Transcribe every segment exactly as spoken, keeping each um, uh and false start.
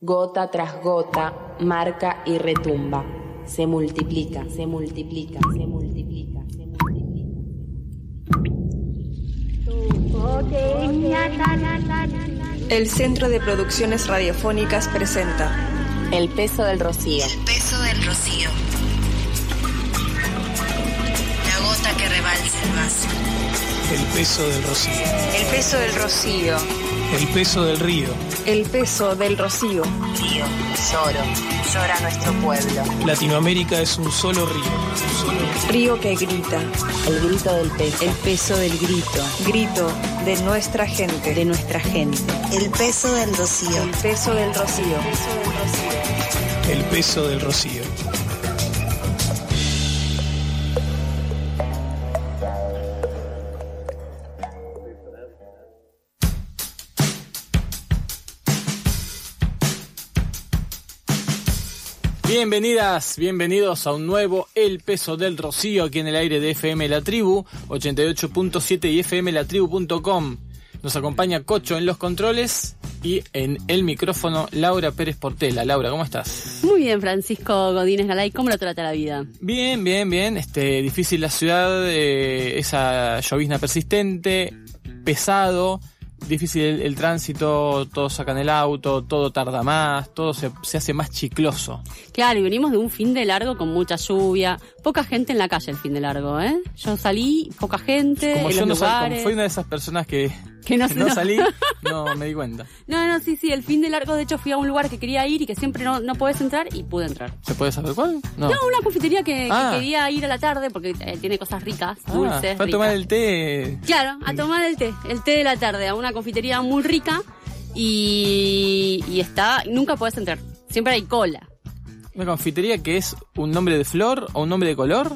Gota tras gota, marca y retumba. Se multiplica, se multiplica, se multiplica, se multiplica. El Centro de Producciones Radiofónicas presenta El peso del rocío. El peso del rocío. La gota que rebalsa el vaso. El peso del rocío. El peso del rocío. El peso del río. El peso del rocío. Río, lloro, llora nuestro pueblo. Latinoamérica es un solo río. Un solo río. Río que grita. El grito del peso. El peso del grito. Grito de nuestra gente. De nuestra gente. El peso del rocío. El peso del rocío. El peso del rocío. Bienvenidas, bienvenidos a un nuevo El Peso del Rocío aquí en el aire de F M La Tribu, ochenta y ocho punto siete y f m la tribu punto com. Nos acompaña Cocho en los controles y en el micrófono Laura Pérez Portela. Laura, ¿cómo estás? Muy bien, Francisco Godínez Galay, ¿cómo lo trata la vida? Bien, bien, bien. Este, difícil la ciudad, eh, esa llovizna persistente, pesado. Difícil el, el tránsito, todos sacan el auto, todo tarda más, todo se, se hace más chicloso. Claro, y venimos de un fin de largo con mucha lluvia, poca gente en la calle el fin de largo, ¿eh? Yo salí, poca gente Como en yo los no lugares. salí, como fui una de esas personas que, que no, que no no. salí, no me di cuenta. No, no, sí, sí, el fin de largo, de hecho fui a un lugar que quería ir y que siempre no, no podés entrar y pude entrar. ¿Se puede saber cuál? No, no una confitería que, ah. que quería ir a la tarde porque eh, tiene cosas ricas, dulces, ah, Fue a ricas. tomar el té. Claro, a tomar el té, el té de la tarde, a una confitería muy rica y, y está, nunca podés entrar, siempre hay cola. ¿Una confitería que es un nombre de flor o un nombre de color?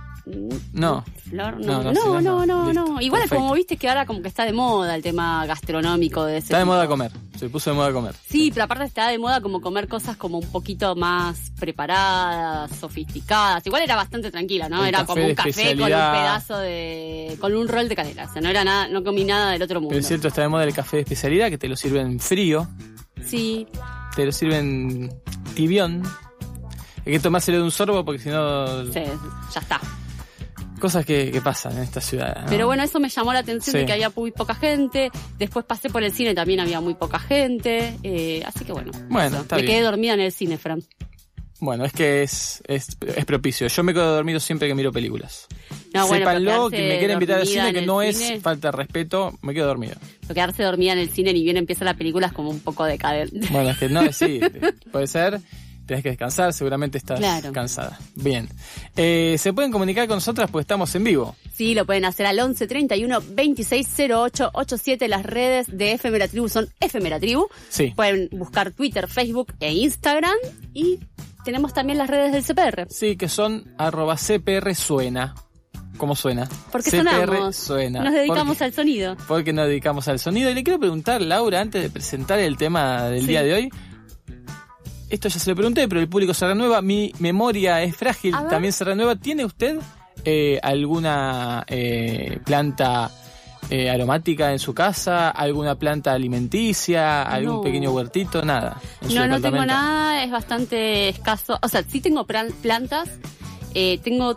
No. Flor, No, no, no, no, sí, no, no, no, listo, no. Igual perfecto. como viste que ahora como que está de moda el tema gastronómico de ese Está de tipo. moda comer, se puso de moda comer. Sí, pero aparte está de moda como comer cosas como un poquito más preparadas, sofisticadas. Igual era bastante tranquila, ¿no? El Era café como de un café con un especialidad. pedazo de... con un rol de canela. O sea, no era nada, no comí nada del otro mundo. Pero es cierto, está de moda el café de especialidad, que te lo sirven frío, Sí. te lo sirven tibión. Hay que tomárselo de un sorbo porque si no... Sí, ya está. Cosas que, que pasan en esta ciudad, ¿no? Pero bueno, eso me llamó la atención Sí. de que había muy poca gente. Después pasé por el cine, también había muy poca gente. Eh, así que bueno. Bueno, eso. está Me bien. quedé dormida en el cine, Fran. Bueno, es que es, es, es propicio. Yo me quedo dormido siempre que miro películas. No, bueno, pero Sépanlo, quedarse que me quieren invitar al dormida cine, en que el no cine- es falta de respeto, me quedo dormido. Pero quedarse dormida en el cine ni bien empieza la película es como un poco decadente. Bueno, es que no, sí, puede ser. Tenés que descansar, seguramente estás Claro. cansada. Bien. Eh, se pueden comunicar con nosotras porque estamos en vivo. Sí, lo pueden hacer al once treinta y uno veintiséis cero ocho ochenta y siete. Las redes de F M La Tribu son F M La Tribu. Sí. Pueden buscar Twitter, Facebook e Instagram. Y tenemos también las redes del C P R. Sí, que son arroba C P R suena. ¿Cómo suena? Porque C P R sonamos. suena. Nos dedicamos Porque- al sonido. Porque nos dedicamos al sonido. Y le quiero preguntar, Laura, antes de presentar el tema del Sí. día de hoy. Esto ya se lo pregunté, pero el público se renueva. Mi memoria es frágil, A ver. también se renueva. ¿Tiene usted eh, alguna eh, planta eh, aromática en su casa? ¿Alguna planta alimenticia? ¿Algún No. pequeño huertito? Nada. en su No, no tengo departamento. nada, es bastante escaso. O sea, sí tengo plan- plantas. Eh, tengo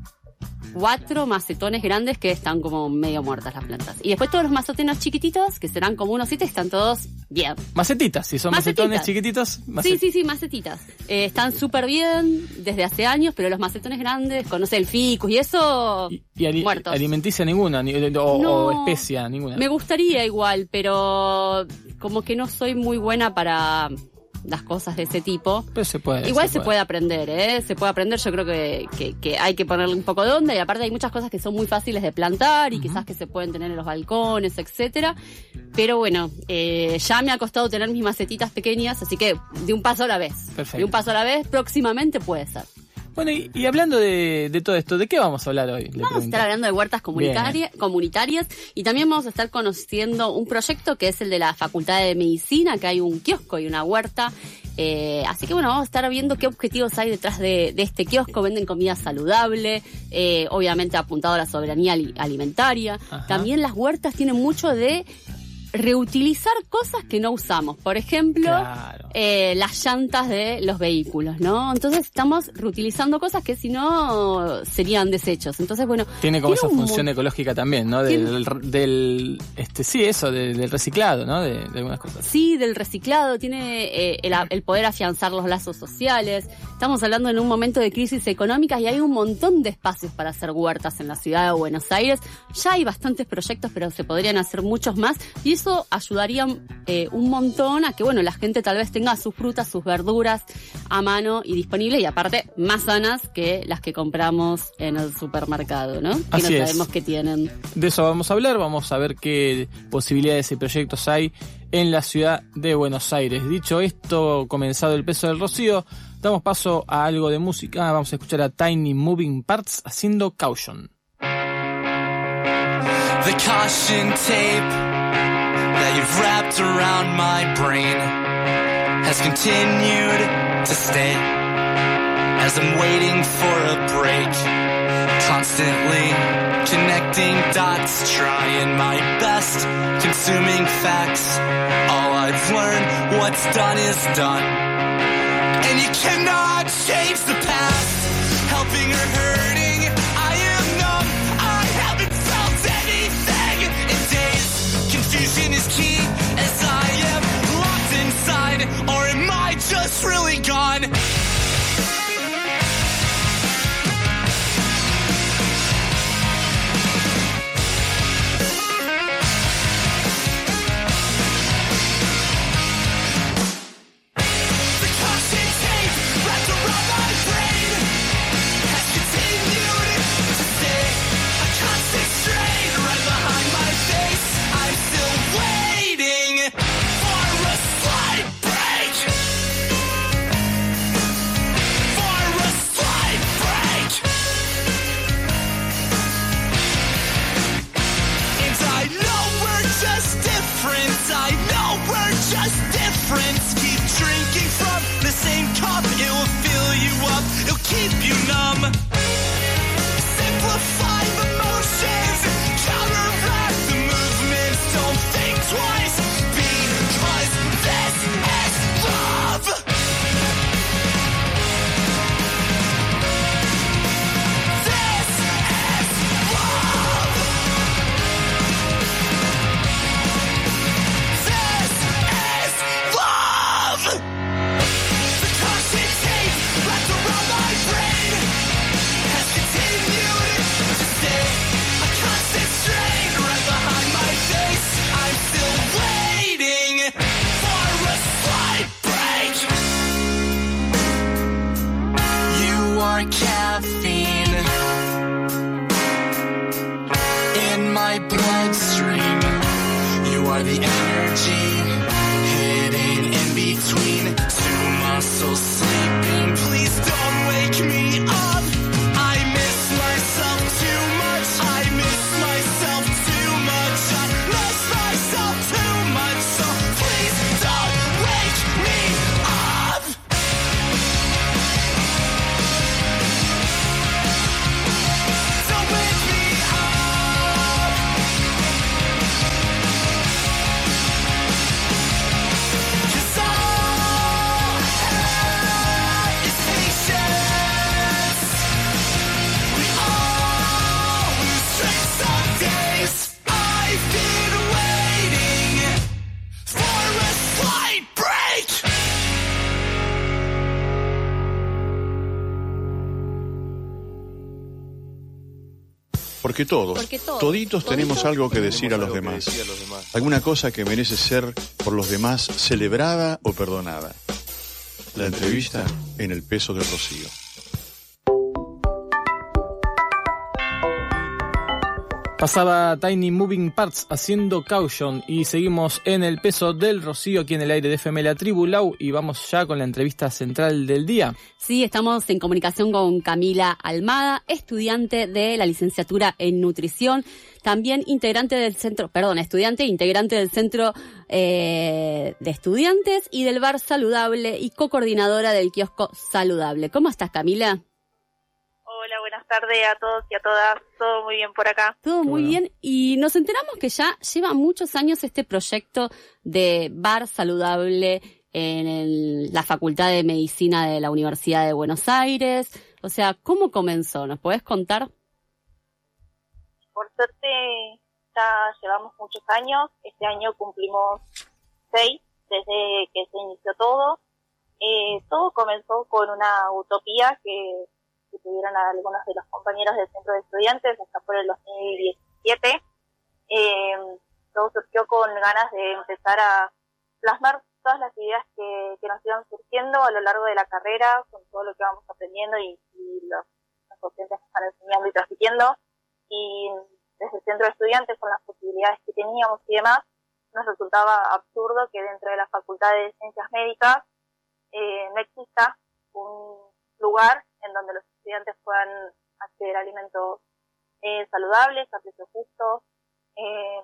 cuatro macetones grandes que están como medio muertas las plantas. Y después todos los macetones chiquititos, que serán como unos siete, están todos bien. Macetitas, si son Macetitas. macetones chiquititos. Sí, macet- sí, sí, macetitas. Eh, están súper bien desde hace años, pero los macetones grandes, conoce el ficus y eso, Y, y ali- muertos. alimenticia ninguna, ni- o, No. o especia ninguna. Me gustaría igual, pero como que no soy muy buena para las cosas de ese tipo. Pero se puede. Igual se puede aprender, ¿eh? Se puede aprender, yo creo que, que, que hay que ponerle un poco de onda y aparte hay muchas cosas que son muy fáciles de plantar y quizás que se pueden tener en los balcones, etcétera. Pero bueno, eh, ya me ha costado tener mis macetitas pequeñas, así que de un paso a la vez. Perfecto. De un paso a la vez, próximamente puede ser. Bueno, y, y hablando de, de todo esto, ¿de qué vamos a hablar hoy? Le Vamos a pregunto. estar hablando de huertas comunitaria- comunitarias y también vamos a estar conociendo un proyecto que es el de la Facultad de Medicina, que hay un kiosco y una huerta. Eh, así que bueno, vamos a estar viendo qué objetivos hay detrás de, de este kiosco. Venden comida saludable, eh, obviamente apuntado a la soberanía ali- alimentaria. Ajá. También las huertas tienen mucho de reutilizar cosas que no usamos. Por ejemplo, claro. eh, las llantas de los vehículos, ¿no? Entonces estamos reutilizando cosas que si no serían desechos. Entonces, bueno... Tiene como tiene esa un función mo- ecológica también, ¿no? Del, del, del este sí, eso, de, del reciclado, ¿no? De, de algunas cosas. Sí, del reciclado, tiene eh, el, el poder afianzar los lazos sociales. Estamos hablando en un momento de crisis económica y hay un montón de espacios para hacer huertas en la ciudad de Buenos Aires. Ya hay bastantes proyectos, pero se podrían hacer muchos más y eso ayudaría eh, un montón a que, bueno, la gente tal vez tenga sus frutas, sus verduras a mano y disponibles y aparte más sanas que las que compramos en el supermercado, ¿no? Que Así no es. sabemos qué tienen. De eso vamos a hablar, vamos a ver qué posibilidades y proyectos hay en la ciudad de Buenos Aires. Dicho esto, comenzado el peso del rocío, damos paso a algo de música. Vamos a escuchar a Tiny Moving Parts haciendo Caution. The caution tape that you've wrapped around my brain has continued to stay as I'm waiting for a break, constantly connecting dots, trying my best, consuming facts. All I've learned, what's done is done, and you cannot change the past, helping or hurting. I am numb, I haven't felt anything in days. Confusion is key as I am locked inside, or am I just really gone? I know we're just different. Keep drinking from the same cup. It will fill you up. It'll keep you numb. Simplify the motions. Counteract the movements. Don't think twice. Because this is love. This is love. The constant tape wrapped around my brain has continued to stay a constant strain right behind my face. I'm still waiting for a slight break. You are caffeine in my bloodstream. You are the energy hidden in between two muscles sleeping. Please don't wake me up. I miss myself too much. I miss myself too much. I miss myself too much. So please don't wake me up. Don't wake me up. Cause all I have is patience. We all lose trace some days. I've been waiting for a slight break. Porque todos, Porque todos, toditos tenemos toditos algo que decir a los demás. Alguna cosa que merece ser por los demás celebrada o perdonada. La entrevista en el peso del rocío. Pasaba Tiny Moving Parts haciendo Caution y seguimos en el peso del rocío aquí en el aire de F M La Tribu, Lau, y vamos ya con la entrevista central del día. Sí, estamos en comunicación con Camila Almada, estudiante de la licenciatura en nutrición, también integrante del centro, perdón, estudiante e integrante del centro eh, de estudiantes y del bar saludable y co-coordinadora del kiosco saludable. ¿Cómo estás, Camila? Hola, buenas buenas tardes a todos y a todas. Todo muy bien por acá. Todo muy bueno. bien. Y nos enteramos que ya lleva muchos años este proyecto de bar saludable en el- la Facultad de Medicina de la Universidad de Buenos Aires. O sea, ¿cómo comenzó? ¿Nos podés contar? Por suerte ya llevamos muchos años. Este año cumplimos seis desde que se inició todo. Eh, todo comenzó con una utopía que, que tuvieron algunos de los compañeros del centro de estudiantes hasta por el dos mil diecisiete. Eh, todo surgió con ganas de empezar a plasmar todas las ideas que, que nos iban surgiendo a lo largo de la carrera, con todo lo que vamos aprendiendo y, y los, los docentes que están enseñando y transmitiendo. Y desde el centro de estudiantes, con las posibilidades que teníamos y demás, nos resultaba absurdo que dentro de la Facultad de Ciencias Médicas eh, no exista un lugar en donde los estudiantes puedan acceder a alimentos eh, saludables, a precios justos eh,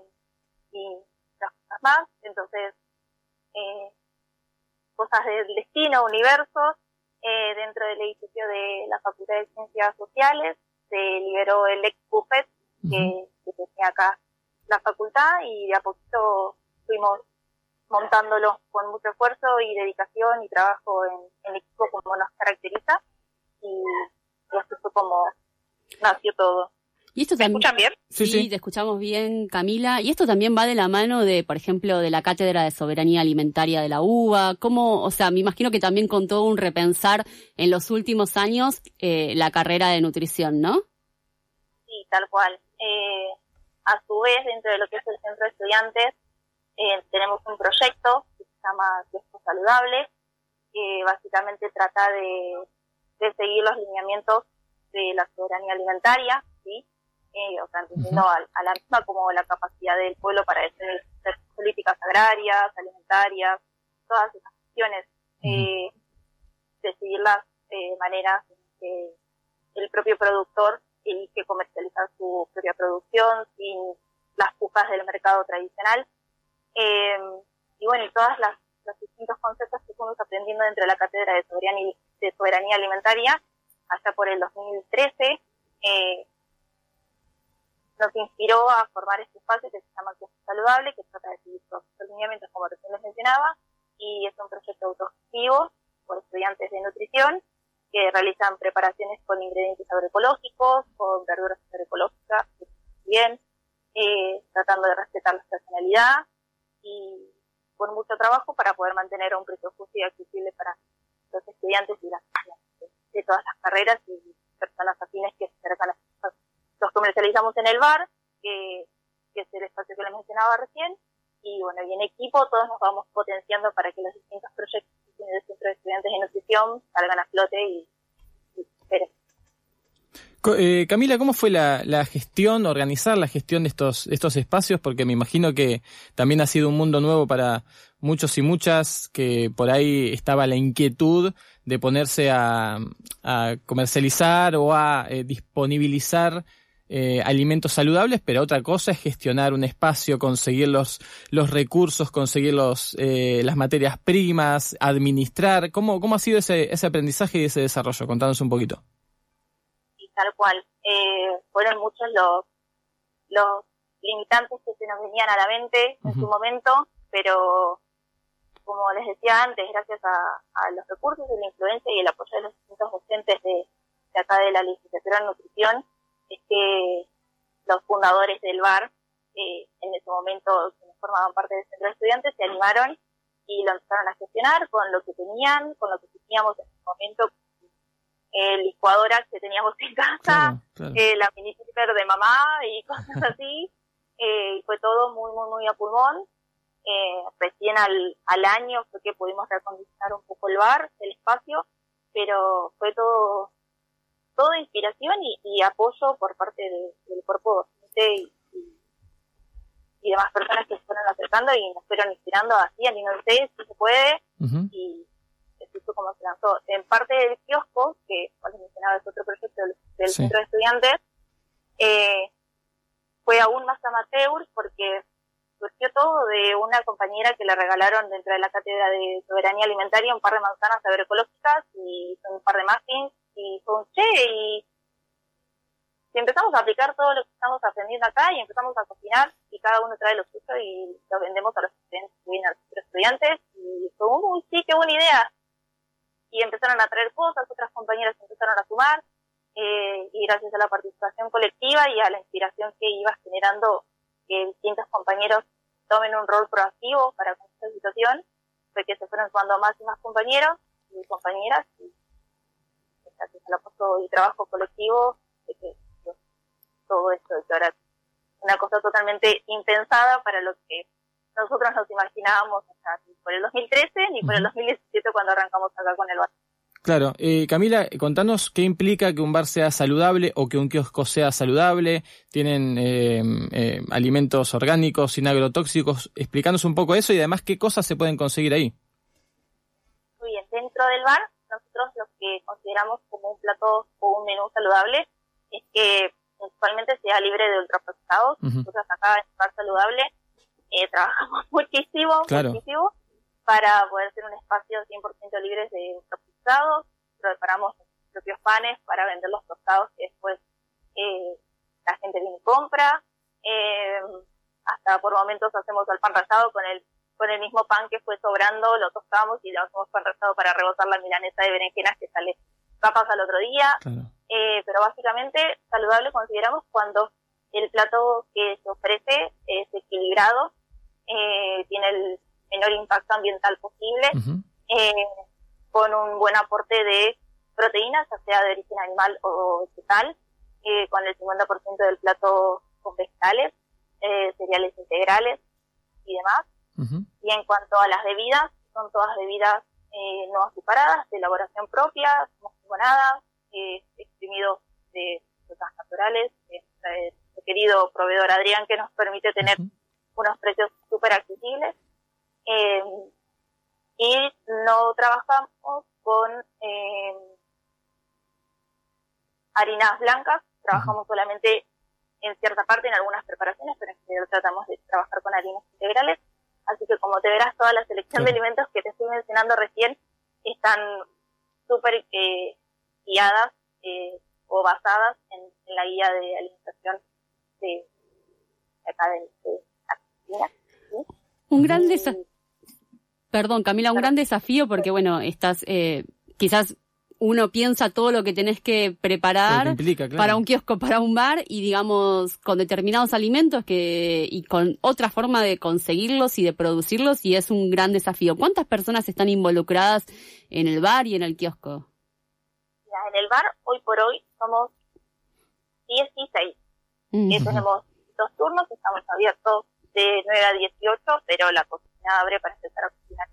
y las cosas más. Entonces, eh, cosas del destino, universos, eh, dentro del edificio de la Facultad de Ciencias Sociales se liberó el ex buffet que, que tenía acá la facultad y de a poquito fuimos montándolo con mucho esfuerzo y dedicación y trabajo en, en equipo como nos caracteriza y, y así fue como nació todo. Y esto ¿Me también, escuchan bien? Sí, sí, sí. te escuchamos bien, Camila. Y esto también va de la mano de, por ejemplo, de la Cátedra de Soberanía Alimentaria de la U B A. ¿Cómo, o sea, me imagino que también con todo un repensar en los últimos años eh, la carrera de nutrición, ¿no? Sí, tal cual. Eh, a su vez, dentro de lo que es el centro de estudiantes, eh, tenemos un proyecto que se llama Kioscos Saludables, que básicamente trata de, de seguir los lineamientos de la soberanía alimentaria, ¿sí? Eh, o sea, entendiendo uh-huh. a, a la misma como la capacidad del pueblo para definir políticas agrarias, alimentarias, todas esas cuestiones, uh-huh. eh, decidir las eh, maneras en que el propio productor elige comercializar su propia producción sin las pujas del mercado tradicional. Eh, y bueno, y todas las los distintos conceptos que fuimos aprendiendo dentro de la Cátedra de Soberanía, de Soberanía Alimentaria, allá por el dos mil trece, eh, nos inspiró a formar este espacio que se llama Kiosco Saludable, que trata de seguir todos los lineamientos como recién les mencionaba, y es un proyecto autogestivo por estudiantes de nutrición que realizan preparaciones con ingredientes agroecológicos, con verduras agroecológicas, bien, eh, tratando de respetar la estacionalidad y con mucho trabajo para poder mantener un precio justo y accesible para los estudiantes y las de, de todas las carreras y personas afines que se acercan a estos. Los comercializamos en el bar, que, que es el espacio que les mencionaba recién, y bueno, y en equipo todos nos vamos potenciando para que los distintos proyectos que tiene el Centro de Estudiantes de Nutrición salgan a flote y, y esperen. Eh, Camila, ¿cómo fue la, la gestión, organizar la gestión de estos, estos espacios? Porque me imagino que también ha sido un mundo nuevo para muchos y muchas, que por ahí estaba la inquietud de ponerse a, a comercializar o a eh, disponibilizar eh, alimentos saludables, pero otra cosa es gestionar un espacio, conseguir los, los recursos, conseguir los, eh, las materias primas, administrar. ¿Cómo, cómo ha sido ese, ese aprendizaje y ese desarrollo? Contanos un poquito. Tal cual. Eh, fueron muchos los los limitantes que se nos venían a la mente en uh-huh. su momento, pero como les decía antes, gracias a, a los recursos y la influencia y el apoyo de los distintos docentes de, de acá de la licenciatura en nutrición, es que los fundadores del bar, eh, en ese momento que formaban parte del centro de estudiantes, se animaron y lo empezaron a gestionar con lo que tenían, con lo que teníamos en ese momento, eh, licuadoras que teníamos en casa, claro, claro. Eh, la mini flipper de mamá y cosas así, eh, y fue todo muy, muy, muy a pulmón. Eh, recién al, al año fue que pudimos reacondicionar un poco el bar, el espacio, pero fue todo todo inspiración y, y apoyo por parte de, del cuerpo docente y, y, y demás personas que se fueron acercando y nos fueron inspirando así, anímense, si se puede, uh-huh. y así fue como se lanzó. En parte del kiosco, que como les mencionaba es otro proyecto del, del sí. centro de estudiantes, eh, fue aún más amateur porque surgió todo de una compañera que le regalaron dentro de la cátedra de soberanía alimentaria un par de manzanas agroecológicas y un par de muffins y fue un che y si empezamos a aplicar todo lo que estamos aprendiendo acá y empezamos a cocinar y cada uno trae lo suyo y lo vendemos a los estudiantes que vienen a los estudiantes y fue, uy, sí, qué buena idea. Y empezaron a traer cosas, otras compañeras empezaron a sumar, eh, y gracias a la participación colectiva y a la inspiración que iba generando que distintos compañeros tomen un rol proactivo para con esta situación, fue que se fueron sumando más y más compañeros y compañeras, y gracias al apoyo y trabajo colectivo, de que pues, todo esto de que ahora es una cosa totalmente impensada para lo que nosotros nos imaginábamos, o sea, ni por el dos mil trece ni por el dos mil diecisiete cuando arrancamos acá con el bar. Claro. Eh, Camila, contanos qué implica que un bar sea saludable o que un kiosco sea saludable. ¿Tienen eh, eh, alimentos orgánicos, sin agrotóxicos? Explícanos un poco eso y además qué cosas se pueden conseguir ahí. Muy bien, dentro del bar, nosotros lo que consideramos como un plato o un menú saludable es que principalmente sea libre de ultraprocesados. Uh-huh. Nosotros acá en el bar saludable eh, trabajamos muchísimo, claro. muchísimo para poder ser un espacio cien por ciento libre de ultraprocesados. Preparamos nuestros propios panes para vender los tostados que después eh, la gente viene y compra. Eh, hasta por momentos hacemos el pan rallado con el con el mismo pan que fue sobrando, lo tostamos y lo hacemos pan rallado para rebotar la milanesa de berenjenas que sale papas al otro día. Claro. Eh, pero básicamente saludable consideramos cuando el plato que se ofrece es equilibrado, eh, tiene el menor impacto ambiental posible, uh-huh. eh, con un buen aporte de proteínas, ya sea de origen animal o vegetal, eh, con el cincuenta por ciento del plato con vegetales, eh, cereales integrales y demás. Uh-huh. Y en cuanto a las bebidas, son todas bebidas eh, no azucaradas, de elaboración propia, mojonadas, eh, exprimidos de frutas naturales, eh, el querido proveedor Adrián, que nos permite tener uh-huh. unos precios súper accesibles. Eh, y no trabajamos con eh, harinas blancas, trabajamos uh-huh. solamente en cierta parte, en algunas preparaciones, pero en general tratamos de trabajar con harinas integrales. Así que como te verás, toda la selección sí. de alimentos que te estoy mencionando recién están súper eh, guiadas eh, o basadas en, en la guía de alimentación de, de acá de, de Argentina. ¿Sí? Un gran desafío. Perdón, Camila, un gran desafío porque, bueno, estás, eh, quizás uno piensa todo lo que tenés que preparar que implica, claro. para un kiosco, para un bar, y digamos, con determinados alimentos que y con otra forma de conseguirlos y de producirlos, y es un gran desafío. ¿Cuántas personas están involucradas en el bar y en el kiosco? Ya, en el bar, hoy por hoy, somos dieciséis. Uh-huh. Eh, tenemos dos turnos, estamos abiertos de nueve a dieciocho, pero la cocina abre para empezar a cocinar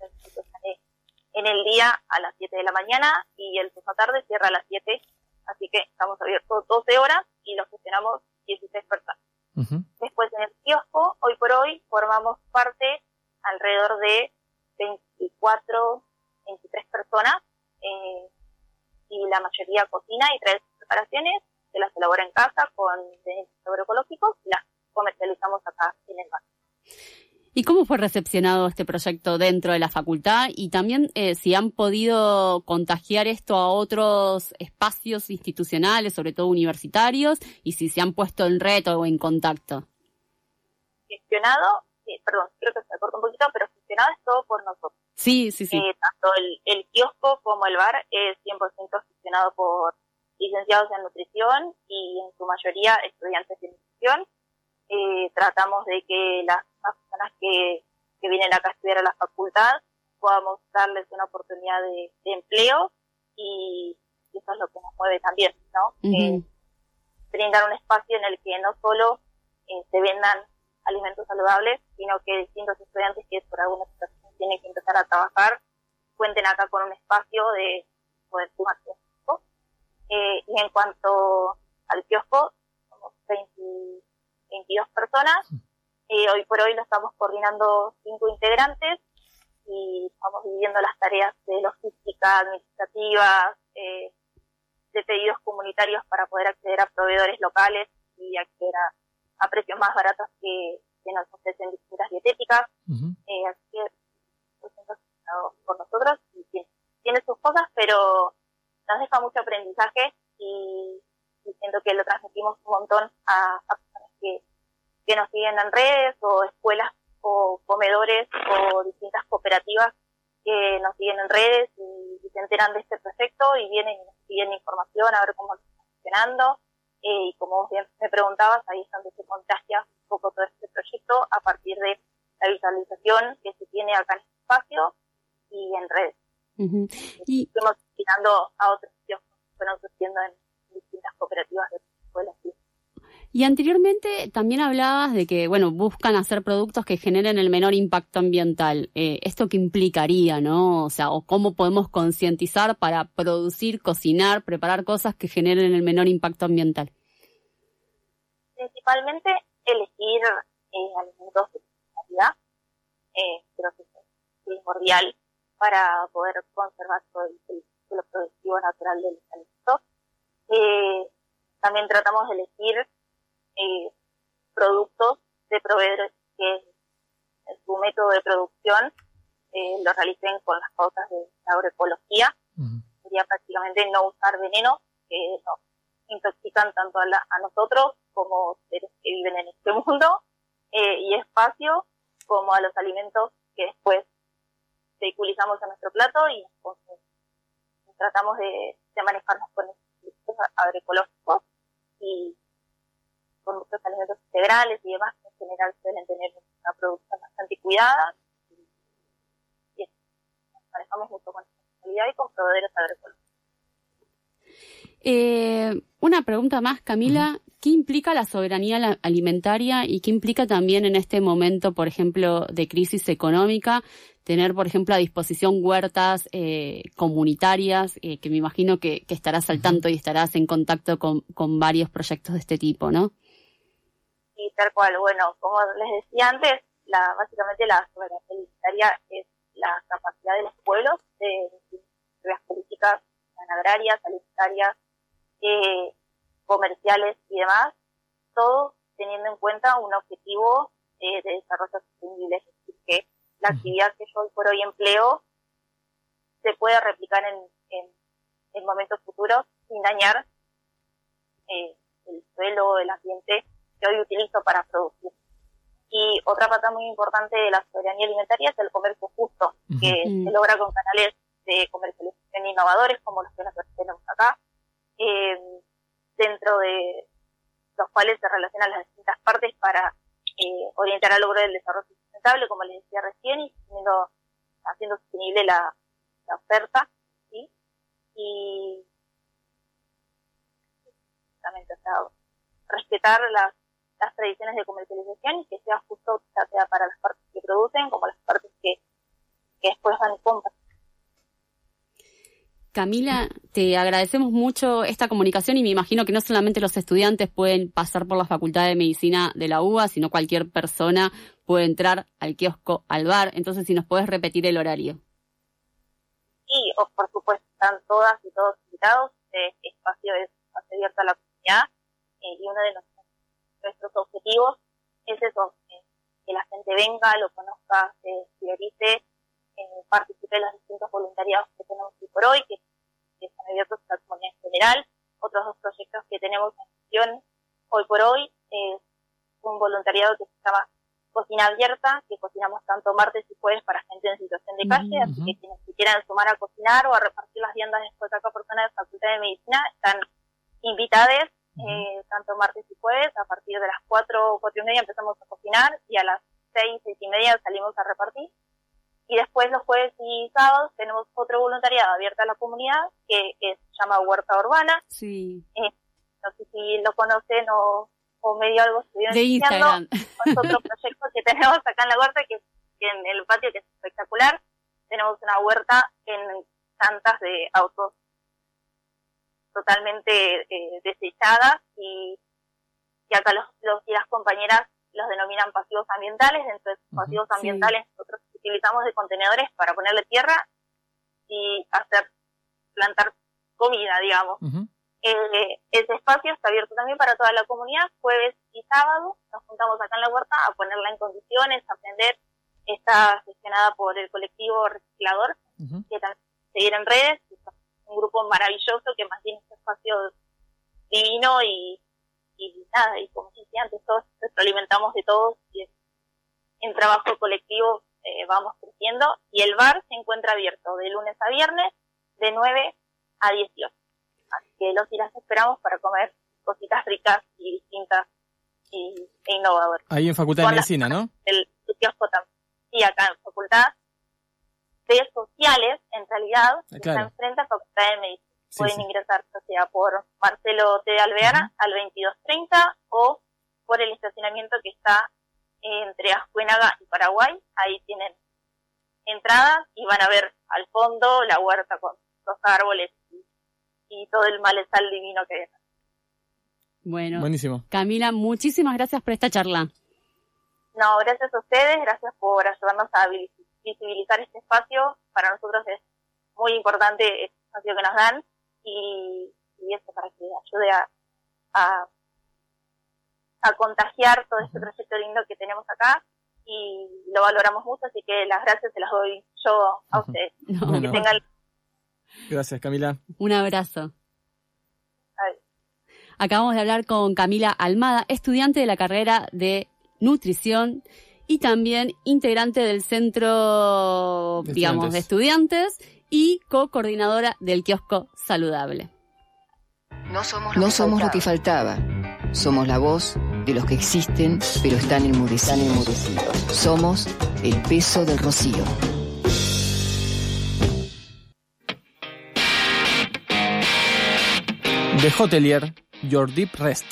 en el día a las siete de la mañana y el turno tarde cierra a las siete, así que estamos abiertos doce horas y lo gestionamos dieciséis personas. Uh-huh. Después en el kiosco, hoy por hoy, formamos parte alrededor de veinticuatro, veintitrés personas, eh, y la mayoría cocina y trae sus preparaciones, se las elabora en casa con ingredientes agroecológicos y las comercializamos acá en el bar. ¿Y cómo fue recepcionado este proyecto dentro de la facultad? Y también eh, si han podido contagiar esto a otros espacios institucionales, sobre todo universitarios, y si se han puesto en reto o en contacto. Gestionado, eh, perdón, creo que se corta un poquito, pero gestionado es todo por nosotros. Sí, sí, sí. Eh, tanto el, el kiosco como el bar es cien por ciento gestionado por licenciados en nutrición y en su mayoría estudiantes de nutrición. Eh, tratamos de que las, las personas que, que vienen acá a estudiar a la facultad podamos darles una oportunidad de, de empleo y, y eso es lo que nos mueve también, ¿no? Uh-huh. Eh, brindar un espacio en el que no solo eh, se vendan alimentos saludables, sino que distintos estudiantes que por alguna situación tienen que empezar a trabajar cuenten acá con un espacio de poder sumarse. Eh, y en cuanto al kiosco, somos veinte veintidós personas, eh, hoy por hoy lo estamos coordinando cinco integrantes y estamos dividiendo las tareas de logística, administrativas, eh, de pedidos comunitarios para poder acceder a proveedores locales y acceder a, a precios más baratos que, que nos ofrecen distintas dietéticas. Uh-huh. Eh, así que pues, por nosotros y tiene, tiene sus cosas, pero nos deja mucho aprendizaje y, y siento que lo transmitimos un montón a, a personas que, que nos siguen en redes, o escuelas, o comedores, o distintas cooperativas que nos siguen en redes y, y se enteran de este proyecto y vienen y nos piden información a ver cómo lo está funcionando. Eh, y como bien me preguntabas, ahí es donde se contagia un poco todo este proyecto a partir de la visualización que se tiene acá en este espacio y en redes. Uh-huh. Y estamos tirando a otros sitios que fueron surgiendo en distintas cooperativas de escuelas. Y anteriormente también hablabas de que, bueno, buscan hacer productos que generen el menor impacto ambiental. Eh, ¿Esto qué implicaría, no? O sea, o cómo podemos concientizar para producir, cocinar, preparar cosas que generen el menor impacto ambiental. Principalmente elegir eh, alimentos de calidad. Eh, creo que es primordial para poder conservar todo el ciclo productivo natural del alimento. Eh, también tratamos de elegir Eh, productos de proveedores que en su método de producción eh, lo realicen con las pautas de la agroecología. Uh-huh. Sería prácticamente no usar venenos que nos intoxican tanto a, la, a nosotros como seres que viven en este mundo eh, y espacio, como a los alimentos que después vehiculizamos a nuestro plato y entonces tratamos de, de manejarnos con estos agroecológicos y con muchos alimentos integrales y demás, que en general suelen tener una producción bastante cuidada. Y eso, nos manejamos mucho con responsabilidad y con proveedores agroecológicos. Eh, una pregunta más, Camila. Uh-huh. ¿Qué implica la soberanía alimentaria y qué implica también en este momento, por ejemplo, de crisis económica, tener, por ejemplo, a disposición huertas eh, comunitarias, eh, que me imagino que, que estarás al tanto y estarás en contacto con, con varios proyectos de este tipo, ¿no? Y tal cual, bueno, como les decía antes, la, básicamente la soberanía alimentaria es la capacidad de los pueblos de decidir las políticas agrarias, alimentarias, eh, comerciales y demás, todo teniendo en cuenta un objetivo eh, de desarrollo sostenible, es decir, que la actividad que yo hoy por hoy empleo se pueda replicar en, en, en momentos futuros sin dañar eh, el suelo, el ambiente que hoy utilizo para producir. Y otra pata muy importante de la soberanía alimentaria es el comercio justo, uh-huh. que uh-huh. se logra con canales de comercialización innovadores como los que nosotros tenemos acá, eh, dentro de los cuales se relacionan las distintas partes para eh, orientar al logro del desarrollo sustentable, como les decía recién, y haciendo, haciendo sostenible la, la oferta, ¿sí? Y también, o sea, respetar las las tradiciones de comercialización y que sea justo, ya sea para las partes que producen como las partes que, que después van y compran. Camila, te agradecemos mucho esta comunicación y me imagino que no solamente los estudiantes pueden pasar por la Facultad de Medicina de la U B A, sino cualquier persona puede entrar al kiosco, al bar. Entonces, si nos podés repetir el horario. Sí, o por supuesto, están todas y todos invitados. Este espacio es espacio abierto a la comunidad eh, y uno de los nuestros objetivos es eso, eh, que la gente venga, lo conozca, se priorice, eh, participe en los distintos voluntariados que tenemos hoy por hoy, que, que están abiertos a la comunidad en general. Otros dos proyectos que tenemos en gestión hoy por hoy es un voluntariado que se llama Cocina Abierta, que cocinamos tanto martes y jueves para gente en situación de calle, uh-huh. así que quienes se quieran sumar a cocinar o a repartir las viandas después de acá personas de Facultad de Medicina están invitadas. Eh, tanto martes y jueves, a partir de las cuatro, cuatro y media empezamos a cocinar y a las seis, seis y media salimos a repartir. Y después los jueves y sábados tenemos otro voluntariado abierto a la comunidad que, que se llama Huerta Urbana. Sí. Eh, no sé si lo conocen o, o medio algo estuvieron de Instagram. Es otro proyecto que tenemos acá en la huerta, que, que en el patio, que es espectacular. Tenemos una huerta en llantas de autos totalmente eh, desechadas y, y acá los, los y las compañeras los denominan pasivos ambientales. Dentro de esos pasivos uh-huh, ambientales sí. Nosotros utilizamos de contenedores para ponerle tierra y hacer plantar comida, digamos. Uh-huh. Eh, ese espacio está abierto también para toda la comunidad, jueves y sábado nos juntamos acá en la huerta a ponerla en condiciones, a aprender. Está gestionada por el colectivo Reciclador, uh-huh. que también seguir en redes, un grupo maravilloso que mantiene este espacio divino y, y nada, y como decía antes, todos retroalimentamos de todos y es, en trabajo colectivo eh, vamos creciendo. Y el bar se encuentra abierto de lunes a viernes de nueve a dieciocho. Así que los y las esperamos para comer cositas ricas y distintas y, e innovadoras. Ahí en Facultad Con de Medicina, la, ¿no? El, el kiosco también. Sí, acá en Facultad de Sociales, en realidad, ah, claro. está enfrente a Facultad de Medicina. Sí, Pueden sí. ingresar, o sea, por Marcelo T. de Alvear uh-huh. al veintidós treinta o por el estacionamiento que está entre Ascuénaga y Paraguay. Ahí tienen entradas y van a ver al fondo la huerta con los árboles y, y todo el malezal divino que hay. Bueno, buenísimo. Camila, muchísimas gracias por esta charla. No, gracias a ustedes, gracias por ayudarnos a visibilizar este espacio. Para nosotros es muy importante este espacio que nos dan y, y eso para que ayude a, a, a contagiar todo este proyecto lindo que tenemos acá y lo valoramos mucho, así que las gracias se las doy yo a ustedes. No, que bueno. tengan... Gracias, Camila. Un abrazo. Adiós. Acabamos de hablar con Camila Almada, estudiante de la carrera de nutrición y también integrante del centro, de digamos, estudiantes. de estudiantes y co-coordinadora del kiosco saludable. No somos lo, no que, somos lo que faltaba. Somos la voz de los que existen, pero están enmudecidos. Somos el peso del rocío. The Hotelier, Your Deep Rest.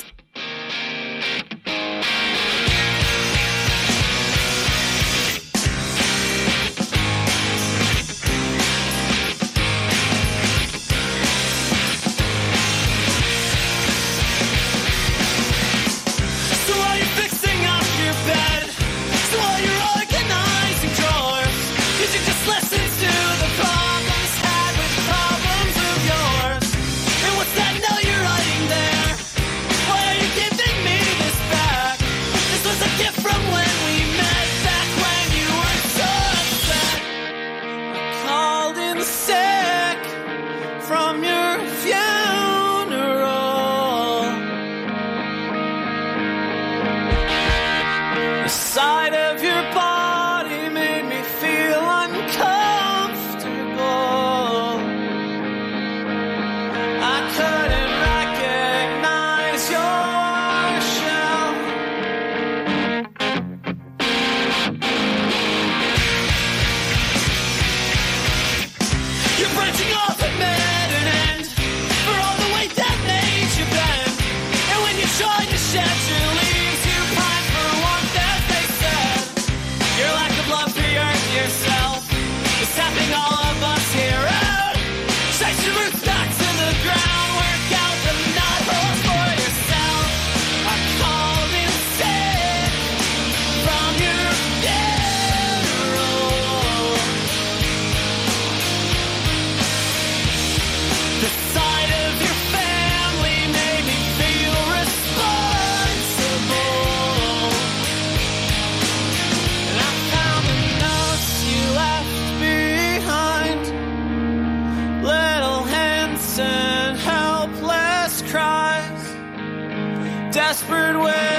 Desperate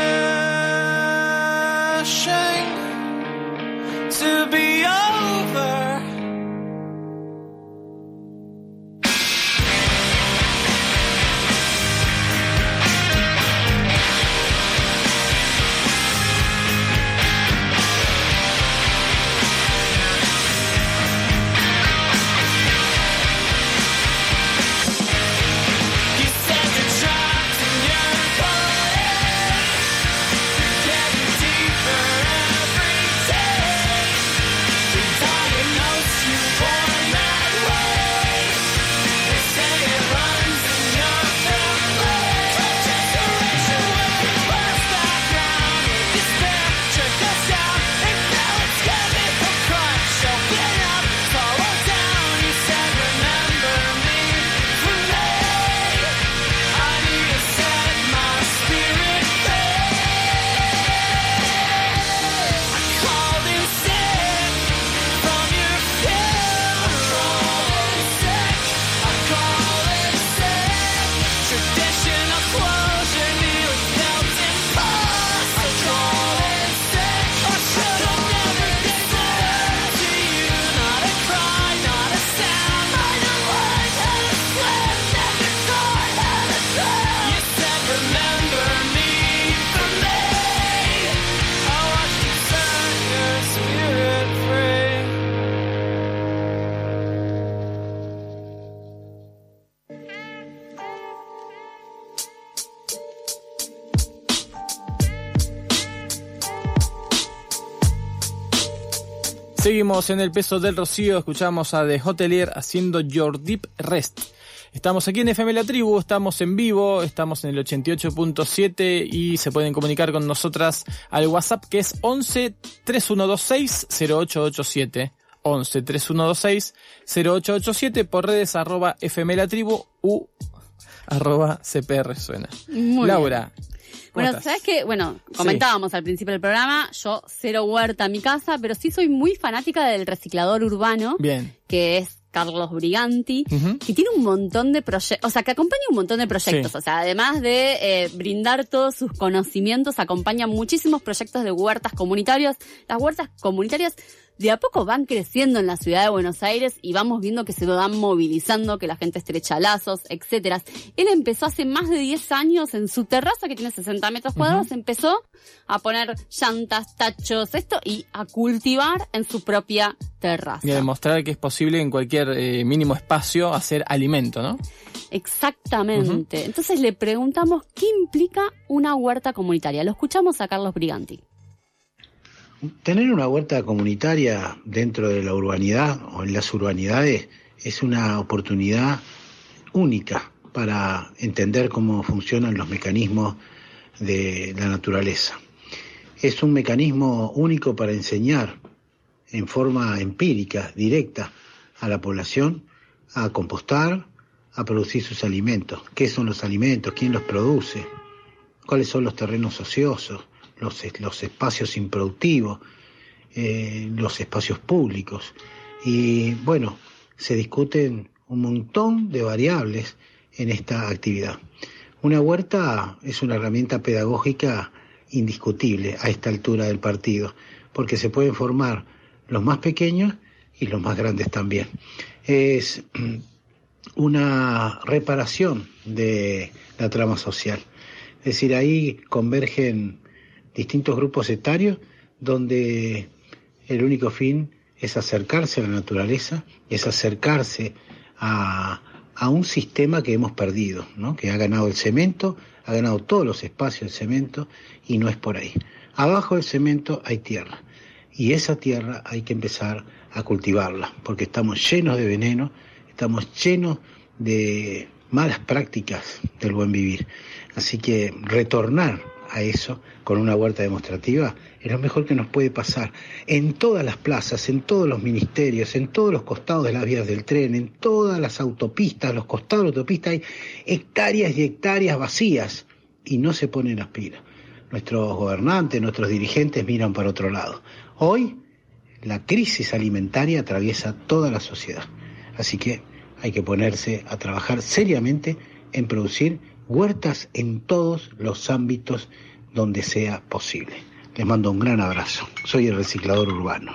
wishing to be over. You said you're trapped in your body. Seguimos en el peso del Rocío, escuchamos a The Hotelier haciendo Your Deep Rest. Estamos aquí en F M La Tribu, estamos en vivo, estamos en el ochenta y ocho punto siete y se pueden comunicar con nosotras al WhatsApp que es once, treinta y uno veintiséis, cero ocho ochenta y siete. once, treinta y uno veintiséis, cero ocho ochenta y siete, por redes arroba F M La Tribu u arroba C P R suena. Muy Laura. Bien. Bueno, estás? ¿sabes qué? Bueno, comentábamos sí. al principio del programa, yo cero huerta en mi casa, pero sí soy muy fanática del reciclador urbano. Bien. Que es Carlos Briganti, uh-huh. que tiene un montón de proyectos, o sea, que acompaña un montón de proyectos, sí. o sea, además de eh, brindar todos sus conocimientos, acompaña muchísimos proyectos de huertas comunitarias. Las huertas comunitarias de a poco van creciendo en la ciudad de Buenos Aires y vamos viendo que se van movilizando, que la gente estrecha lazos, etcétera. Él empezó hace más de diez años en su terraza, que tiene sesenta metros cuadrados, uh-huh. empezó a poner llantas, tachos, esto, y a cultivar en su propia terraza. Y a demostrar que es posible en cualquier eh, mínimo espacio hacer alimento, ¿no? Exactamente. Uh-huh. Entonces le preguntamos qué implica una huerta comunitaria. Lo escuchamos a Carlos Briganti. Tener una huerta comunitaria dentro de la urbanidad o en las urbanidades es una oportunidad única para entender cómo funcionan los mecanismos de la naturaleza. Es un mecanismo único para enseñar en forma empírica, directa, a la población a compostar, a producir sus alimentos. ¿Qué son los alimentos? ¿Quién los produce? ¿Cuáles son los terrenos ociosos? Los, los espacios improductivos, eh, los espacios públicos. Y bueno, se discuten un montón de variables en esta actividad. Una huerta es una herramienta pedagógica indiscutible a esta altura del partido, porque se pueden formar los más pequeños y los más grandes también. Es una reparación de la trama social. Es decir, ahí convergen distintos grupos etarios donde el único fin es acercarse a la naturaleza, es acercarse a, a un sistema que hemos perdido, ¿no? Que ha ganado el cemento, ha ganado todos los espacios del cemento y no es por ahí. Abajo del cemento hay tierra y esa tierra hay que empezar a cultivarla porque estamos llenos de veneno, estamos llenos de malas prácticas del buen vivir. Así que retornar a eso con una huerta demostrativa es lo mejor que nos puede pasar. En todas las plazas, en todos los ministerios, en todos los costados de las vías del tren, en todas las autopistas, los costados de la autopista hay hectáreas y hectáreas vacías y no se ponen las pilas. Nuestros gobernantes, nuestros dirigentes miran para otro lado. Hoy la crisis alimentaria atraviesa toda la sociedad, así que hay que ponerse a trabajar seriamente en producir huertas en todos los ámbitos donde sea posible. Les mando un gran abrazo. Soy el reciclador urbano.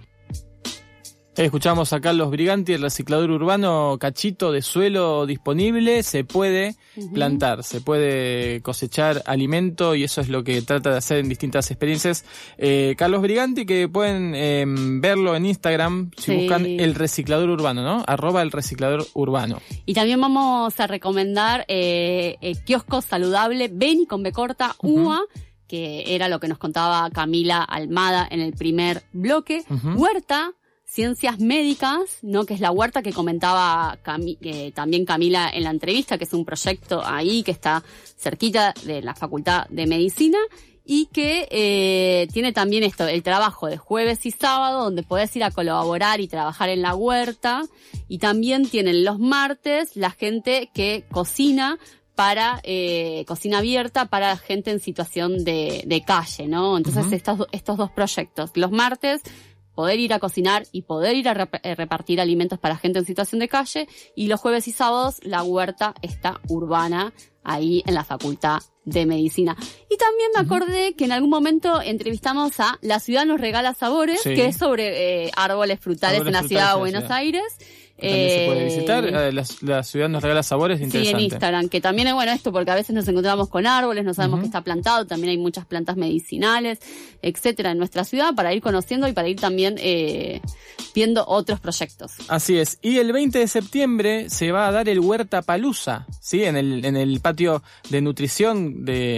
Escuchamos a Carlos Briganti, el reciclador urbano. Cachito de suelo disponible, se puede uh-huh. plantar, se puede cosechar alimento y eso es lo que trata de hacer en distintas experiencias. Eh, Carlos Briganti, que pueden eh, verlo en Instagram si sí. buscan el reciclador urbano, ¿no? Arroba el reciclador urbano. Y también vamos a recomendar eh, el kiosco saludable Beni con B corta uh-huh. U A, que era lo que nos contaba Camila Almada en el primer bloque. Uh-huh. Huerta Ciencias Médicas, ¿no? Que es la huerta que comentaba Cami- eh, también Camila en la entrevista, que es un proyecto ahí que está cerquita de la Facultad de Medicina y que eh, tiene también esto, el trabajo de jueves y sábado, donde podés ir a colaborar y trabajar en la huerta. Y también tienen los martes la gente que cocina para eh, cocina abierta para gente en situación de, de calle, ¿no? Entonces uh-huh. estos, estos dos proyectos, los martes poder ir a cocinar y poder ir a rep- repartir alimentos para gente en situación de calle, y los jueves y sábados la huerta está urbana ahí en la Facultad de Medicina. Y también me acordé que en algún momento entrevistamos a La Ciudad nos regala sabores, sí. que es sobre eh, árboles frutales árboles en la frutales ciudad de Buenos ciudad. Aires. También eh, se puede visitar, eh, la, la ciudad nos regala sabores, interesante. Sí, en Instagram, que también es bueno esto, porque a veces nos encontramos con árboles, no sabemos uh-huh. que está plantado, también hay muchas plantas medicinales, etcétera, en nuestra ciudad, para ir conociendo y para ir también eh, viendo otros proyectos. Así es, y el veinte de septiembre se va a dar el Huerta Palusa, ¿sí? En el, en el patio de nutrición de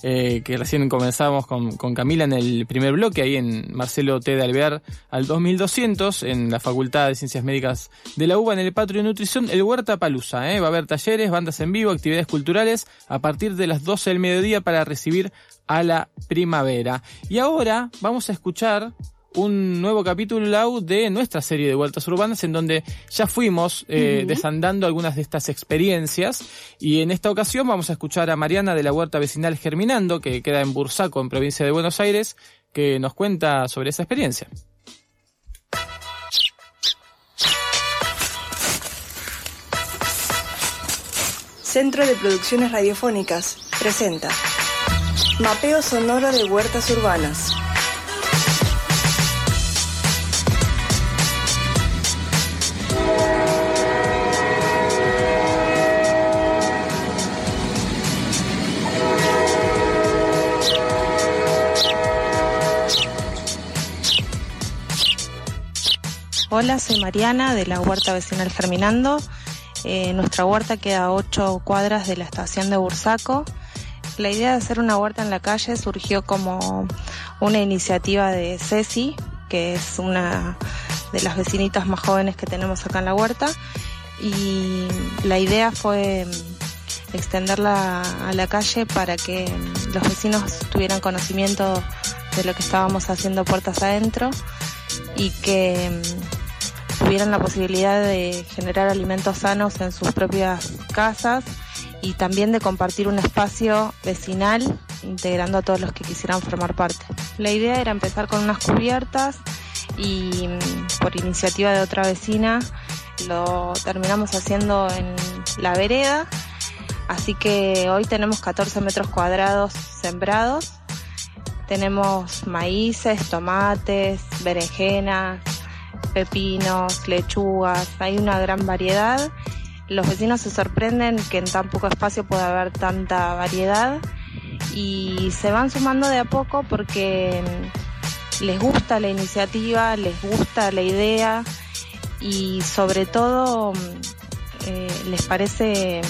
eh, que recién comenzábamos con, con Camila en el primer bloque, ahí en Marcelo T. de Alvear al dos mil doscientos, en la Facultad de Ciencias Médicas de la U B A, en el Patio de Nutrición, el Huerta Palusa. ¿eh? Va a haber talleres, bandas en vivo, actividades culturales a partir de las doce del mediodía para recibir a la primavera. Y ahora vamos a escuchar un nuevo capítulo de nuestra serie de Vueltas Urbanas, en donde ya fuimos eh, uh-huh. desandando algunas de estas experiencias, y en esta ocasión vamos a escuchar a Mariana de la Huerta Vecinal Germinando, que queda en Bursaco, en provincia de Buenos Aires, que nos cuenta sobre esa experiencia. Centro de Producciones Radiofónicas presenta Mapeo sonoro de huertas urbanas. Hola, soy Mariana de la Huerta Vecinal Germinando. Eh, nuestra huerta queda a ocho cuadras de la estación de Bursaco. La idea de hacer una huerta en la calle surgió como una iniciativa de Ceci, que es una de las vecinitas más jóvenes que tenemos acá en la huerta, y la idea fue extenderla a la calle para que los vecinos tuvieran conocimiento de lo que estábamos haciendo puertas adentro y que tuvieran la posibilidad de generar alimentos sanos en sus propias casas y también de compartir un espacio vecinal integrando a todos los que quisieran formar parte. La idea era empezar con unas cubiertas y por iniciativa de otra vecina lo terminamos haciendo en la vereda, así que hoy tenemos catorce metros cuadrados sembrados. Tenemos maíces, tomates, berenjenas, pepinos, lechugas, hay una gran variedad. Los vecinos se sorprenden que en tan poco espacio pueda haber tanta variedad y se van sumando de a poco porque les gusta la iniciativa, les gusta la idea y sobre todo eh, les parece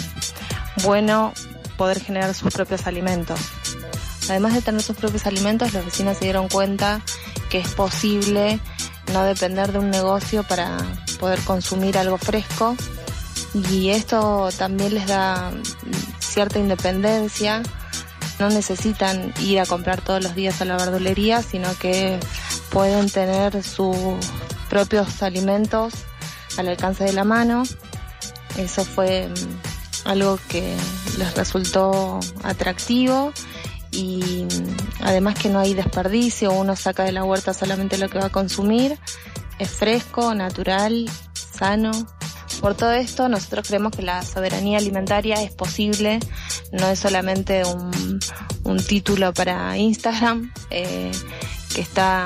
bueno poder generar sus propios alimentos. Además de tener sus propios alimentos, los vecinos se dieron cuenta que es posible no depender de un negocio para poder consumir algo fresco, y esto también les da cierta independencia. No necesitan ir a comprar todos los días a la verdulería, sino que pueden tener sus propios alimentos al alcance de la mano. Eso fue algo que les resultó atractivo. Y además que no hay desperdicio, uno saca de la huerta solamente lo que va a consumir, es fresco, natural, sano. Por todo esto nosotros creemos que la soberanía alimentaria es posible, no es solamente un, un título para Instagram, eh, que está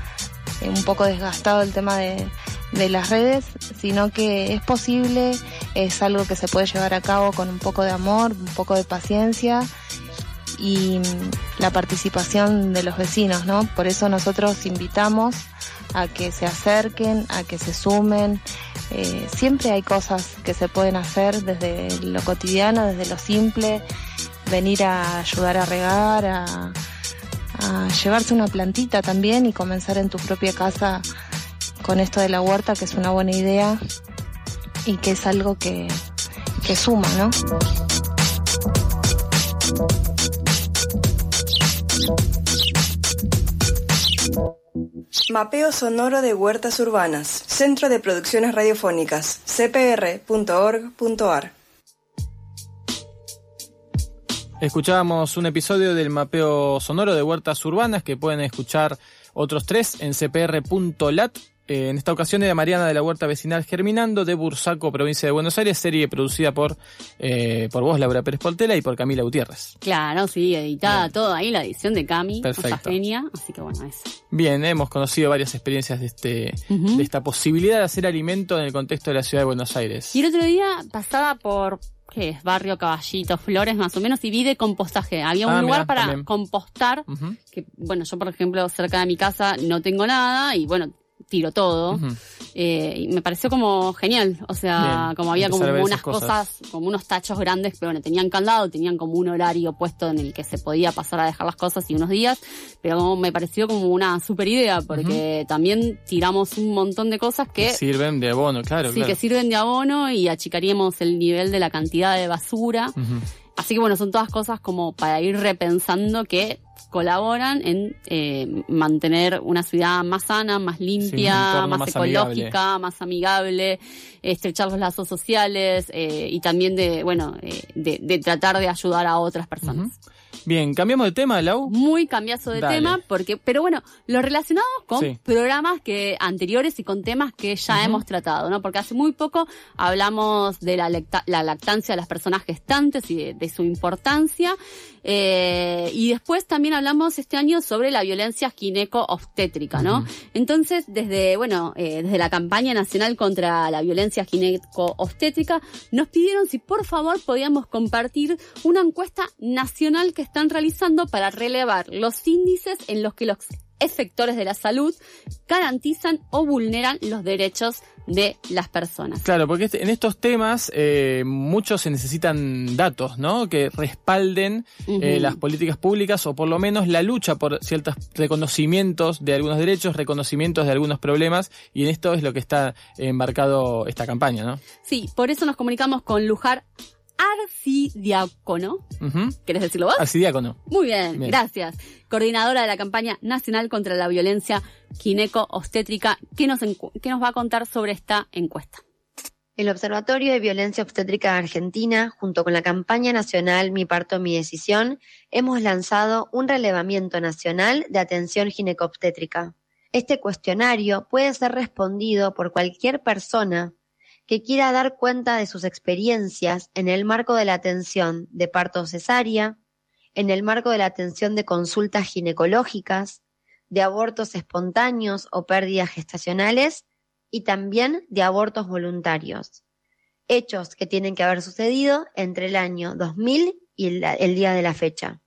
un poco desgastado el tema de, de las redes, sino que es posible, es algo que se puede llevar a cabo con un poco de amor, un poco de paciencia y la participación de los vecinos, ¿no? Por eso nosotros invitamos a que se acerquen, a que se sumen. Eh, siempre hay cosas que se pueden hacer desde lo cotidiano, desde lo simple, venir a ayudar a regar, a, a llevarse una plantita también y comenzar en tu propia casa con esto de la huerta, que es una buena idea y que es algo que, que suma, ¿no? Mapeo sonoro de huertas urbanas. Centro de Producciones Radiofónicas. c p r punto org punto a r. Escuchábamos un episodio del mapeo sonoro de huertas urbanas, que pueden escuchar otros tres en c p r punto lat. Eh, en esta ocasión era Mariana de la Huerta Vecinal Germinando, de Bursaco, provincia de Buenos Aires, serie producida por eh, por vos, Laura Pérez Portela, y por Camila Gutiérrez. Claro, sí, editada Bien. Todo ahí, la edición de Cami, Perfecto. Cosa genia, así que bueno, eso. Bien, hemos conocido varias experiencias de este uh-huh. de esta posibilidad de hacer alimento en el contexto de la ciudad de Buenos Aires. Y el otro día pasaba por, ¿qué es? Barrio Caballito, Flores más o menos, y vi de compostaje. Había un ah, lugar mirá, para también. compostar, uh-huh. que bueno, yo por ejemplo cerca de mi casa no tengo nada, y bueno, tiro todo. Uh-huh. Eh, y me pareció como genial, o sea, bien, como había como unas cosas. cosas, como unos tachos grandes, pero bueno, tenían candado, tenían como un horario puesto en el que se podía pasar a dejar las cosas y unos días, pero como me pareció como una super idea, porque uh-huh. también tiramos un montón de cosas que... que sirven de abono, claro. Sí, claro. que sirven de abono y achicaríamos el nivel de la cantidad de basura. Uh-huh. Así que bueno, son todas cosas como para ir repensando que colaboran en eh, mantener una ciudad más sana, más limpia, sí, más, más ecológica, amigable. más amigable, estrechar los lazos sociales eh, y también de, bueno, eh, de, de tratar de ayudar a otras personas. Uh-huh. Bien, ¿cambiamos de tema, Lau? Muy cambiazo de Dale. tema, porque, pero bueno, lo relacionamos con sí. programas que anteriores y con temas que ya uh-huh. hemos tratado, ¿no? Porque hace muy poco hablamos de la, lecta, la lactancia de las personas gestantes y de, de su importancia, eh, y después también hablamos este año sobre la violencia gineco-obstétrica, ¿no? Uh-huh. Entonces, desde, bueno, eh, desde la campaña nacional contra la violencia gineco-obstétrica, nos pidieron si por favor podíamos compartir una encuesta nacional que están realizando para relevar los índices en los que los efectores de la salud garantizan o vulneran los derechos de las personas. Claro, porque en estos temas eh, muchos se necesitan datos, ¿no? Que respalden uh-huh. eh, las políticas públicas o por lo menos la lucha por ciertos reconocimientos de algunos derechos, reconocimientos de algunos problemas, y en esto es lo que está embarcado esta campaña, ¿no? Sí, por eso nos comunicamos con Luján Arcidiácono. Uh-huh. ¿Querés decirlo vos? Arcidiácono. Muy bien, bien, gracias. Coordinadora de la campaña nacional contra la violencia gineco-obstétrica, que nos, encu- que nos va a contar sobre esta encuesta. El Observatorio de Violencia Obstétrica de Argentina, junto con la campaña nacional Mi Parto, Mi Decisión, hemos lanzado un relevamiento nacional de atención gineco-obstétrica. Este cuestionario puede ser respondido por cualquier persona que quiera dar cuenta de sus experiencias en el marco de la atención de parto cesárea, en el marco de la atención de consultas ginecológicas, de abortos espontáneos o pérdidas gestacionales y también de abortos voluntarios, hechos que tienen que haber sucedido entre el año dos mil y el, el día de la fecha.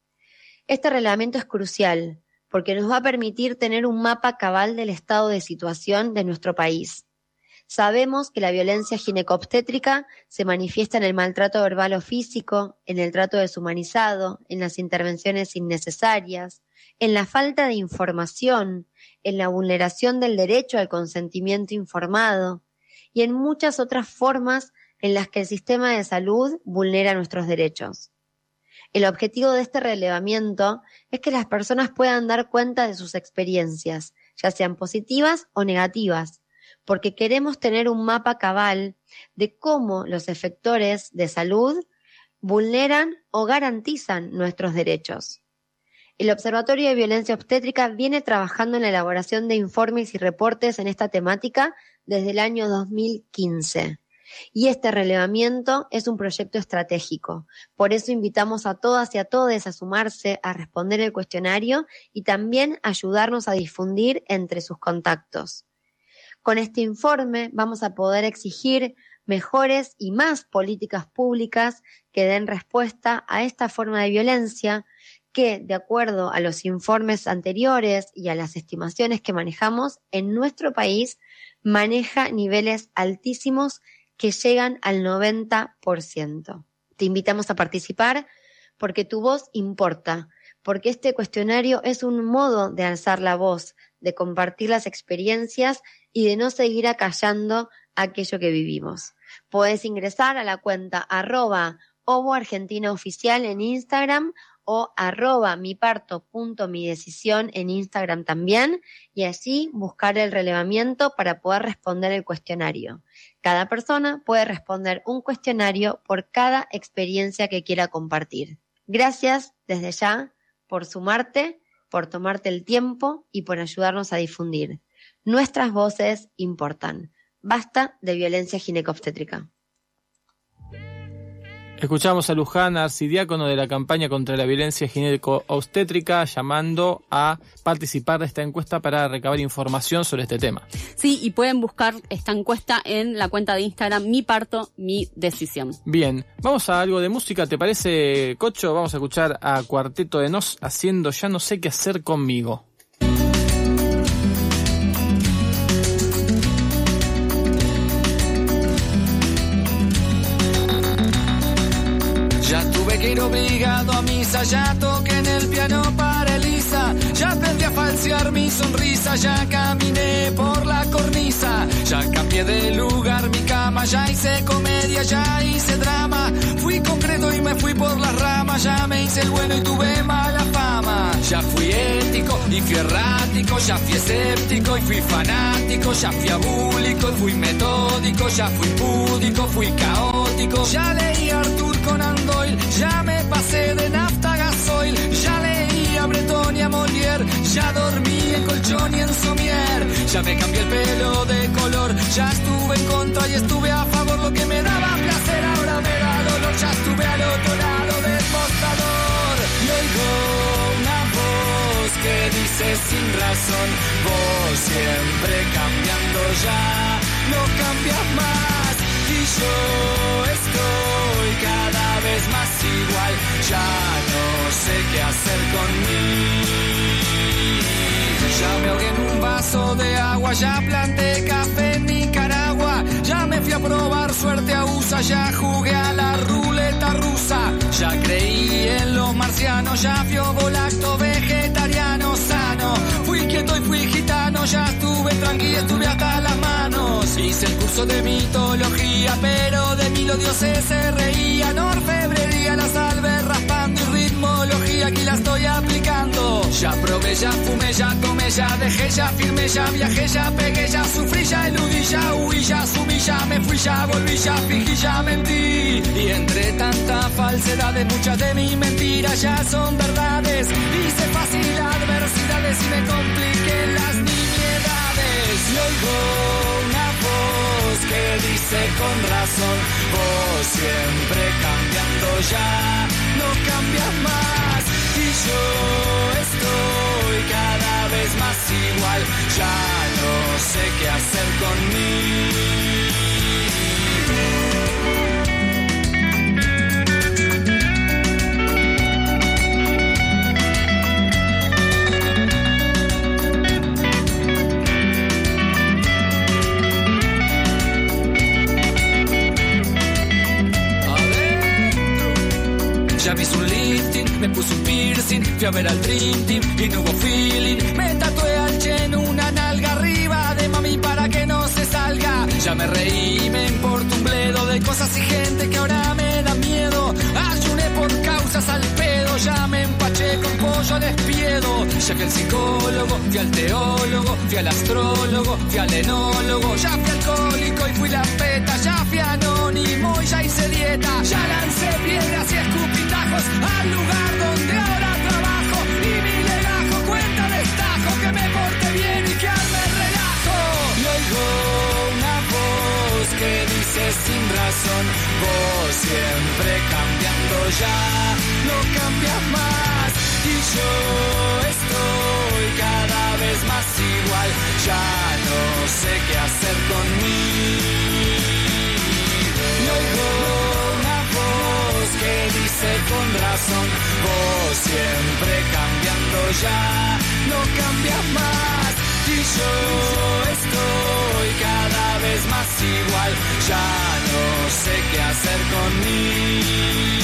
Este reglamento es crucial porque nos va a permitir tener un mapa cabal del estado de situación de nuestro país. Sabemos que la violencia gineco-obstétrica se manifiesta en el maltrato verbal o físico, en el trato deshumanizado, en las intervenciones innecesarias, en la falta de información, en la vulneración del derecho al consentimiento informado y en muchas otras formas en las que el sistema de salud vulnera nuestros derechos. El objetivo de este relevamiento es que las personas puedan dar cuenta de sus experiencias, ya sean positivas o negativas, porque queremos tener un mapa cabal de cómo los efectores de salud vulneran o garantizan nuestros derechos. El Observatorio de Violencia Obstétrica viene trabajando en la elaboración de informes y reportes en esta temática desde el año dos mil quince. Y este relevamiento es un proyecto estratégico. Por eso invitamos a todas y a todos a sumarse a responder el cuestionario y también ayudarnos a difundir entre sus contactos. Con este informe vamos a poder exigir mejores y más políticas públicas que den respuesta a esta forma de violencia que, de acuerdo a los informes anteriores y a las estimaciones que manejamos, en nuestro país maneja niveles altísimos que llegan al noventa por ciento. Te invitamos a participar porque tu voz importa, porque este cuestionario es un modo de alzar la voz, de compartir las experiencias y de no seguir acallando aquello que vivimos. Puedes ingresar a la cuenta arroba Ovo Argentina Oficial en Instagram o arroba miparto.midecisión en Instagram también y así buscar el relevamiento para poder responder el cuestionario. Cada persona puede responder un cuestionario por cada experiencia que quiera compartir. Gracias desde ya por sumarte, por tomarte el tiempo y por ayudarnos a difundir. Nuestras voces importan. Basta de violencia gineco-obstétrica. Escuchamos a Luján Arcidiácono de la campaña contra la violencia gineco-obstétrica llamando a participar de esta encuesta para recabar información sobre este tema. Sí, y pueden buscar esta encuesta en la cuenta de Instagram Mi Parto, Mi Decisión. Bien, vamos a algo de música, ¿te parece, Cocho? Vamos a escuchar a Cuarteto de Nos haciendo Ya no sé qué hacer conmigo. fui obligado a misa, ya toqué en el piano para Elisa, ya aprendí a falsear mi sonrisa, ya caminé por la cornisa, ya cambié de lugar mi cama, ya hice comedia, ya hice drama, fui concreto y me fui por las ramas, ya me hice el bueno y tuve mala fama, ya fui ético y fui errático, ya fui escéptico y fui fanático, ya fui abúlico y fui metódico, ya fui púdico, fui caótico, ya leí a Arthur Conan Doyle, ya me pasé de nafta a gasoil, ya leí a Breton y a Molière, ya dormí en colchón y en somier, ya me cambié el pelo de color, ya estuve en contra y estuve a favor, lo que me daba placer ahora me da dolor, ya estuve al otro lado del mostrador y oigo una voz que dice sin razón, vos siempre cambiando ya, no cambias más y yo estoy cada vez más igual, ya no sé qué hacer conmigo, ya me ahogué en un vaso de agua, ya planté café en Nicaragua, ya me fui a probar suerte a U S A, ya jugué a la ruleta rusa, ya creí en los marcianos, ya fui ovolacto vegetariano sano, fui quieto y fui gitano, ya estuve tranquilo, estuve hasta las manos, hice el curso de mitología, pero de mí los dioses se reían, orfebrería, la salve raspando y ritmología, aquí la estoy aplicando, ya probé, ya fumé, ya tomé, ya dejé, ya firmé, ya viajé, ya pegué, ya sufrí, ya eludí, ya huí, ya sumí, ya me fui, ya volví, ya fingí, ya mentí, y entre tanta falsedad de muchas de mis mentiras ya son verdades, hice fácil adversidades y me compliqué las nimiedades, y oigo una voz que dice con razón, vos siempre cambiando ya, no cambias más, y yo estoy cada vez más igual, ya no sé qué hacer conmigo. Ya me hice un lifting, me puse un piercing, fui a ver al Dream Team y no hubo feeling. Me tatué al Chen una nalga arriba de mami para que no se salga. Ya me reí, me importa un bledo de cosas y gente que ahora me da miedo. Ayuné por causas al pedo, ya me empaché con pollo al espiedo. Ya fui al psicólogo, fui al teólogo, fui al astrólogo, fui al enólogo. Ya fui alcohólico y fui la peta, ya fui anónimo y ya hice dieta. Ya lancé piedras y escupitajos al lugar donde ahora trabajo. Y mi legajo cuenta destajo que me porte bien y que arme relajo. Y oigo una voz que dice sin razón, vos siempre cambiando ya, no cambias más. Y yo estoy cada vez más igual, ya no sé qué hacer conmigo. Y oigo una voz que dice con razón, vos siempre cambiando ya, no cambias más. Y yo estoy cada vez más igual, ya no sé qué hacer conmigo.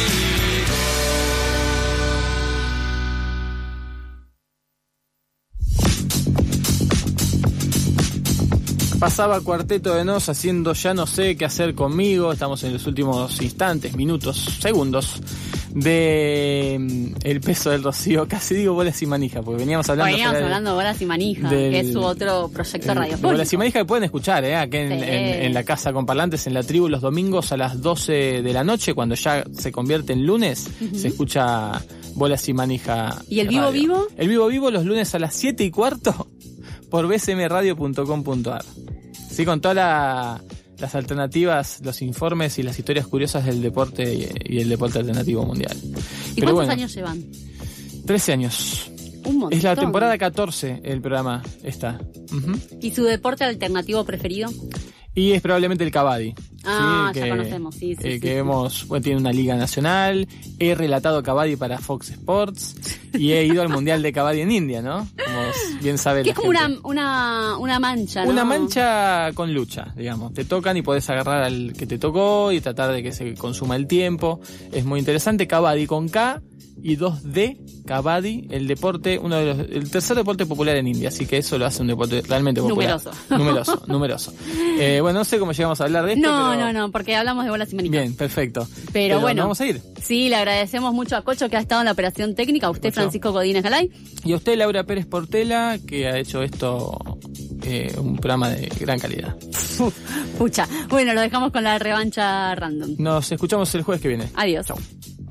Pasaba Cuarteto de Nos haciendo Ya no sé qué hacer conmigo. Estamos en los últimos instantes, minutos, segundos de El peso del Rocío. Casi digo bolas y manija, porque veníamos hablando Veníamos del, hablando de Bolas y Manija, del, que es su otro proyecto radiofónico. Bolas y manija que pueden escuchar, ¿eh? Aquí en, Sí. en, en la casa con parlantes, en la tribu, los domingos a las doce de la noche, cuando ya se convierte en lunes, Ujú. se escucha Bolas y Manija. ¿Y el vivo Radio. vivo? El vivo vivo los lunes a las siete y cuarto por b c m radio punto com punto a r. Sí, con todas la, las alternativas, los informes y las historias curiosas del deporte y, y el deporte alternativo mundial. ¿Y Pero cuántos bueno, años llevan? trece años. Un montón. Es la temporada catorce el programa está. Ujú. ¿Y su deporte alternativo preferido? Y es probablemente el Kabaddi. Ah, sí, ya que, conocemos, sí, sí. eh, sí, que sí. hemos, bueno, tiene una liga nacional, he relatado Kabaddi para Fox Sports y he ido al Mundial de Kabaddi en India, ¿no? Como bien sabe Que la es como gente. una, una, una mancha, ¿no? Una mancha con lucha, digamos. Te tocan y podés agarrar al que te tocó y tratar de que se consuma el tiempo. Es muy interesante. Kabaddi con K y dos D, Kabaddi, el deporte, uno de los, el tercer deporte popular en India, así que eso lo hace un deporte realmente popular. Numeroso. Numeroso, numeroso. Eh, bueno, no sé cómo llegamos a hablar de esto, No, pero... no, no, porque hablamos de bolas y manitas. Bien, perfecto. Pero, bueno, ¿nos vamos a ir? Sí, le agradecemos mucho a Cocho que ha estado en la operación técnica, a usted, Cocho. Francisco Godínez Galay. Y a usted, Laura Pérez Portela, que ha hecho esto eh, un programa de gran calidad. Pucha, bueno, lo dejamos con la revancha random. Nos escuchamos el jueves que viene. Adiós. Chau.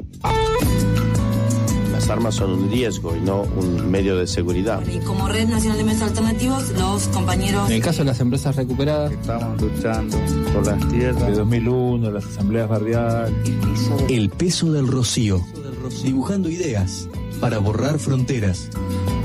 Las armas son un riesgo y no un medio de seguridad. Y como Red Nacional de Medios Alternativos, los compañeros... En el caso de las empresas recuperadas, estamos luchando por las tierras. De dos mil uno, las asambleas barriales. El peso del rocío. Dibujando ideas para borrar fronteras.